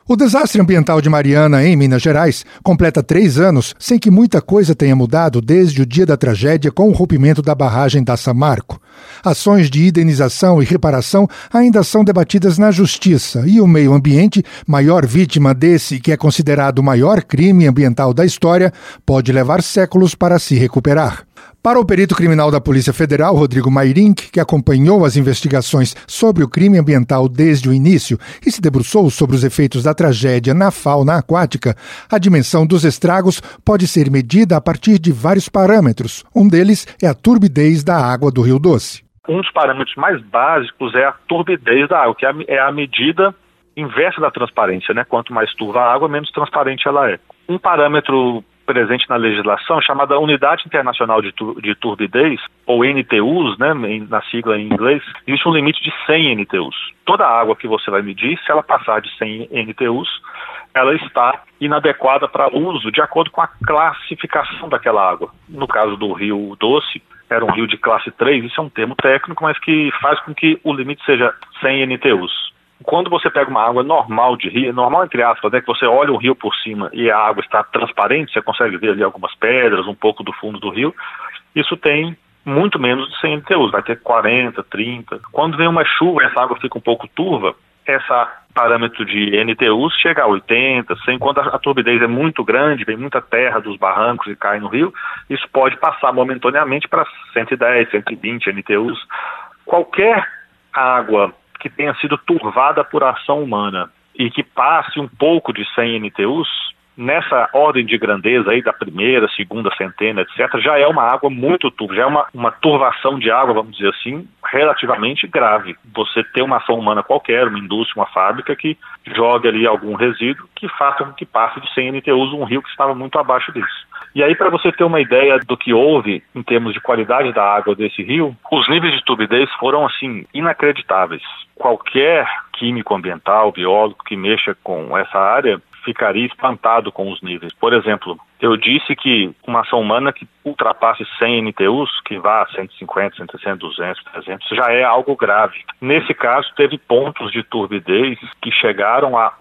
O desastre ambiental de Mariana, em Minas Gerais, completa 3 anos sem que muita coisa tenha mudado desde o dia da tragédia com o rompimento da barragem da Samarco. Ações de indenização e reparação ainda são debatidas na Justiça e o meio ambiente, maior vítima desse que é considerado o maior crime ambiental da história, pode levar séculos para se recuperar. Para o perito criminal da Polícia Federal, Rodrigo Mayrink, que acompanhou as investigações sobre o crime ambiental desde o início e se debruçou sobre os efeitos da tragédia na fauna aquática, a dimensão dos estragos pode ser medida a partir de vários parâmetros. Um deles é a turbidez da água do Rio Doce. Um dos parâmetros mais básicos é a turbidez da água, que é a medida inversa da transparência, né? Quanto mais turva a água, menos transparente ela é. Um parâmetro presente na legislação, chamada Unidade Internacional de Turbidez, ou NTUs, né, na sigla em inglês, existe um limite de 100 NTUs. Toda a água que você vai medir, se ela passar de 100 NTUs, ela está inadequada para uso de acordo com a classificação daquela água. No caso do Rio Doce, era um rio de classe 3, isso é um termo técnico, mas que faz com que o limite seja 100 NTUs. Quando você pega uma água normal de rio, normal entre aspas, né, que você olha o rio por cima e a água está transparente, você consegue ver ali algumas pedras, um pouco do fundo do rio, isso tem muito menos de 100 NTUs, vai ter 40, 30. Quando vem uma chuva e essa água fica um pouco turva, esse parâmetro de NTUs chega a 80, 100. Quando a turbidez é muito grande, vem muita terra dos barrancos e cai no rio, isso pode passar momentaneamente para 110, 120 NTUs. Qualquer água que tenha sido turvada por ação humana e que passe um pouco de 100 NTUs, nessa ordem de grandeza aí da primeira, segunda centena, etc., já é uma água muito turva, já é uma turvação de água, vamos dizer assim, relativamente grave. Você tem uma ação humana qualquer, uma indústria, uma fábrica que joga ali algum resíduo que faça com que passe de 100 NTUs um rio que estava muito abaixo disso. E aí, para você ter uma ideia do que houve em termos de qualidade da água desse rio, os níveis de turbidez foram, assim, inacreditáveis. Qualquer químico ambiental, biólogo que mexa com essa área ficaria espantado com os níveis. Por exemplo, eu disse que uma ação humana que ultrapasse 100 NTUs, que vá a 150, 160, 200, 300, já é algo grave. Nesse caso, teve pontos de turbidez que chegaram a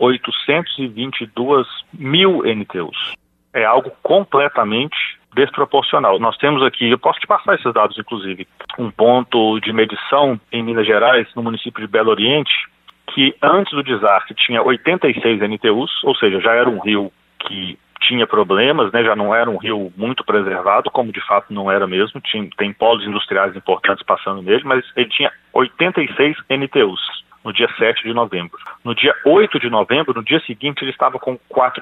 822 mil NTUs. É algo completamente desproporcional. Nós temos aqui, eu posso te passar esses dados, inclusive, um ponto de medição em Minas Gerais, no município de Belo Oriente, que antes do desastre tinha 86 NTUs, ou seja, já era um rio que tinha problemas, né, já não era um rio muito preservado, como de fato não era mesmo, tem polos industriais importantes passando nele, mas ele tinha 86 NTUs no dia 7 de novembro. No dia 8 de novembro, no dia seguinte, ele estava com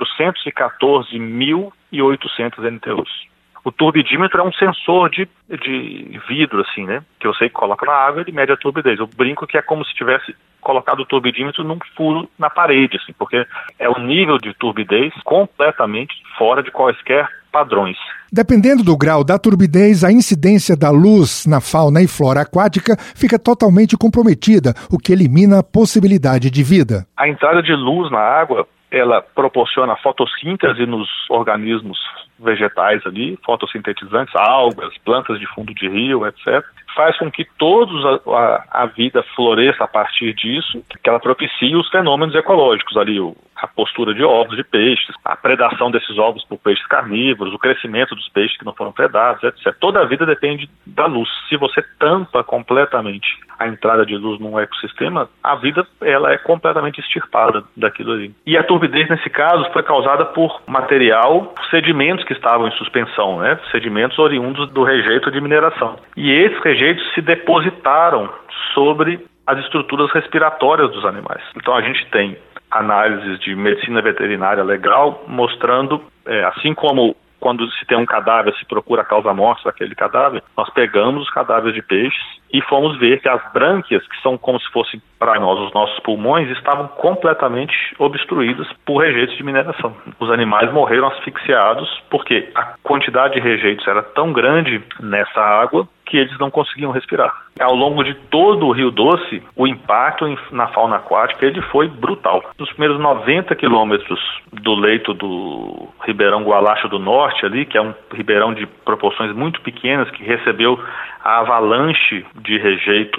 414.800 NTUs. O turbidímetro é um sensor de vidro, assim, né? Que você coloca na água e ele mede a turbidez. Eu brinco que é como se tivesse colocado o turbidímetro num furo na parede, assim, porque é um nível de turbidez completamente fora de quaisquer padrões. Dependendo do grau da turbidez, a incidência da luz na fauna e flora aquática fica totalmente comprometida, o que elimina a possibilidade de vida. A entrada de luz na água, ela proporciona fotossíntese nos organismos vegetais ali, fotossintetizantes, algas, plantas de fundo de rio, etc. Faz com que todos a vida floresça a partir disso, que ela propicie os fenômenos ecológicos ali, a postura de ovos de peixes, a predação desses ovos por peixes carnívoros, o crescimento dos peixes que não foram predados, etc. Toda a vida depende da luz. Se você tampa completamente a entrada de luz num ecossistema, a vida ela é completamente extirpada daquilo ali. E a turbidez, nesse caso, foi causada por material, sedimentos que estavam em suspensão, né? Sedimentos oriundos do rejeito de mineração. E esses rejeitos se depositaram sobre as estruturas respiratórias dos animais. Então a gente tem análises de medicina veterinária legal mostrando, assim como quando se tem um cadáver, se procura a causa-morte daquele cadáver, nós pegamos os cadáveres de peixes e fomos ver que as brânquias, que são como se fossem para nós os nossos pulmões, estavam completamente obstruídas por rejeitos de mineração. Os animais morreram asfixiados porque a quantidade de rejeitos era tão grande nessa água que eles não conseguiam respirar. Ao longo de todo o Rio Doce, o impacto na fauna aquática ele foi brutal. Nos primeiros 90 quilômetros do leito do Ribeirão Gualacho do Norte, ali, que é um ribeirão de proporções muito pequenas, que recebeu a avalanche de rejeitos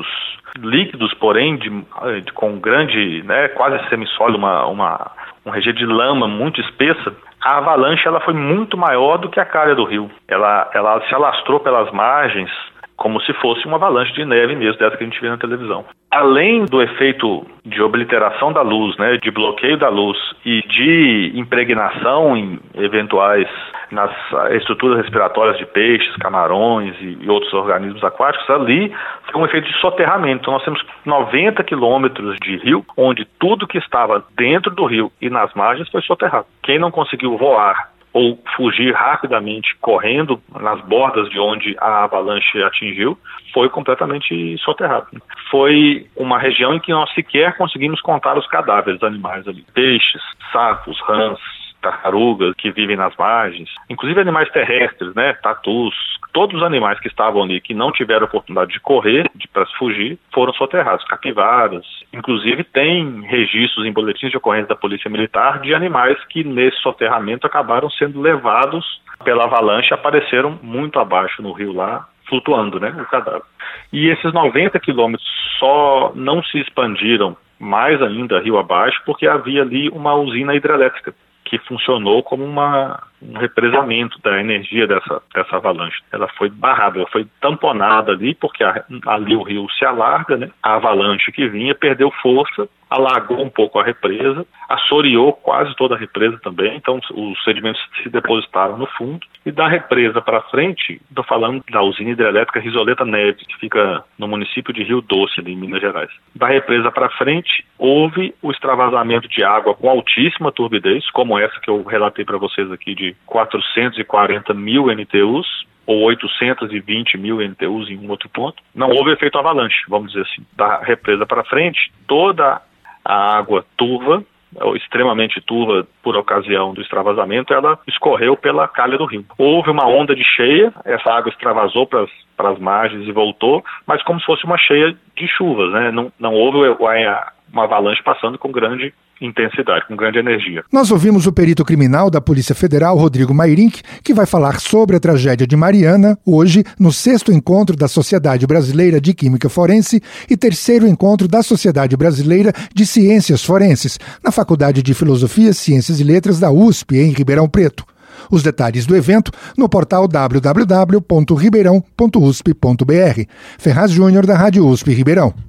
líquidos, porém com grande, né, quase semissólido, um rejeito de lama muito espessa, a avalanche ela foi muito maior do que a calha do rio. Ela se alastrou pelas margens como se fosse uma avalanche de neve mesmo, dessa que a gente vê na televisão. Além do efeito de obliteração da luz, né, de bloqueio da luz e de impregnação em eventuais nas estruturas respiratórias de peixes, camarões e outros organismos aquáticos, ali foi um efeito de soterramento. Então nós temos 90 quilômetros de rio, onde tudo que estava dentro do rio e nas margens foi soterrado. Quem não conseguiu voar ou fugir rapidamente correndo nas bordas de onde a avalanche atingiu, foi completamente soterrado. Foi uma região em que nós sequer conseguimos contar os cadáveres dos animais ali. Peixes, sapos, rãs, tartarugas que vivem nas margens, inclusive animais terrestres, né, tatus, todos os animais que estavam ali, que não tiveram oportunidade de correr, para fugir, foram soterrados, capivaras. Inclusive tem registros em boletins de ocorrência da Polícia Militar de animais que nesse soterramento acabaram sendo levados pela avalanche e apareceram muito abaixo no rio lá, flutuando, né, o cadáver. E esses 90 quilômetros só não se expandiram mais ainda rio abaixo porque havia ali uma usina hidrelétrica que funcionou como um represamento da energia dessa avalanche. Ela foi barrada, ela foi tamponada ali, porque ali o rio se alarga, né? A avalanche que vinha perdeu força, alagou um pouco a represa, assoreou quase toda a represa também, então os sedimentos se depositaram no fundo. E da represa para frente, estou falando da usina hidrelétrica Risoleta Neves, que fica no município de Rio Doce, ali em Minas Gerais. Da represa para frente, houve o extravasamento de água com altíssima turbidez, como essa que eu relatei para vocês aqui, de 440 mil NTUs, ou 820 mil NTUs em um outro ponto. Não houve efeito avalanche, vamos dizer assim. Da represa para frente, toda a água turva, ou extremamente turva por ocasião do extravasamento, ela escorreu pela calha do rio. Houve uma onda de cheia, essa água extravasou para as margens e voltou, mas como se fosse uma cheia de chuvas, né? Não houve uma avalanche passando com grande intensidade, com grande energia. Nós ouvimos o perito criminal da Polícia Federal, Rodrigo Mayrink, que vai falar sobre a tragédia de Mariana, hoje, no 6º encontro da Sociedade Brasileira de Química Forense e 3º encontro da Sociedade Brasileira de Ciências Forenses, na Faculdade de Filosofia, Ciências e Letras da USP, em Ribeirão Preto. Os detalhes do evento no portal www.ribeirão.usp.br. Ferraz Júnior, da Rádio USP Ribeirão.